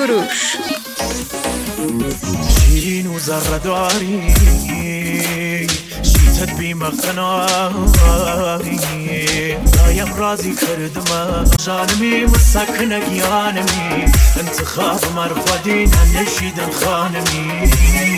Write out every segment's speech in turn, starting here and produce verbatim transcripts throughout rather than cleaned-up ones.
سروش. شیرین و ذره داری شیتت بیمقناری دایم راضی کردم جانمی مسکن گیانمی انتخاب مرخودین نشیدن خانمی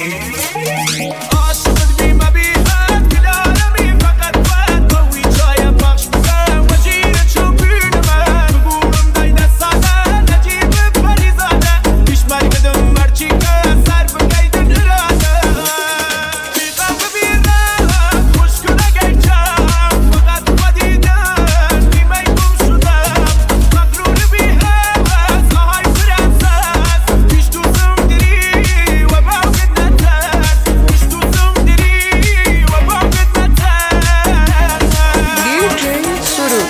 عاشقت بیمه بیهد کلالمی فقط باید قوی جای بخش بگم وجیر چوبین من بگویم دای دستاده نجیب پریزاده پیش مرگدم مرچی که سر بگیدن اراده بیقم ببیرم خوش کنه گیچم فقط بدیدن بیمه گم شدم مقرور بیهوز آهای فرنساز پیش دوزم دری و باقید نترس پیش دوزم دری و باقید نترس. دی جی سروش.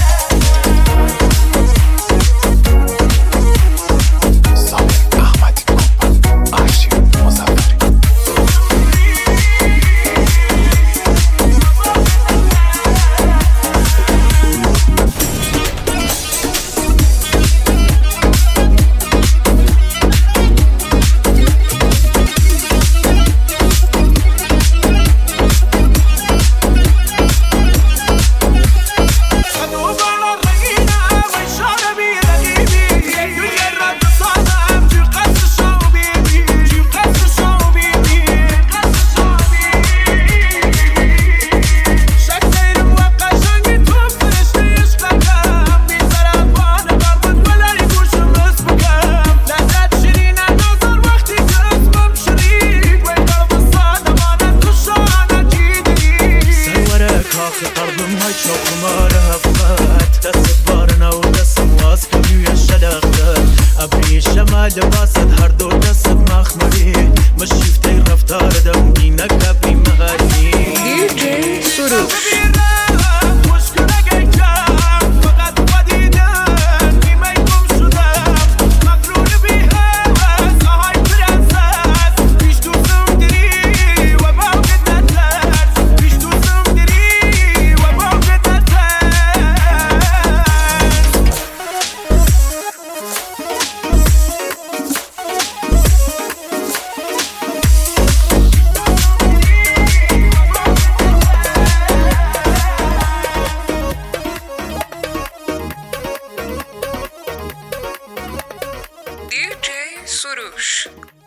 قلبم های چاقمار هفت دست بارنا و دست واس کبیوی شلقت ابری شمال باست هر دو دست مخمری مشیفته رفتار دم بینک ابری مغانی. دی جی سروش. دی جی سروش.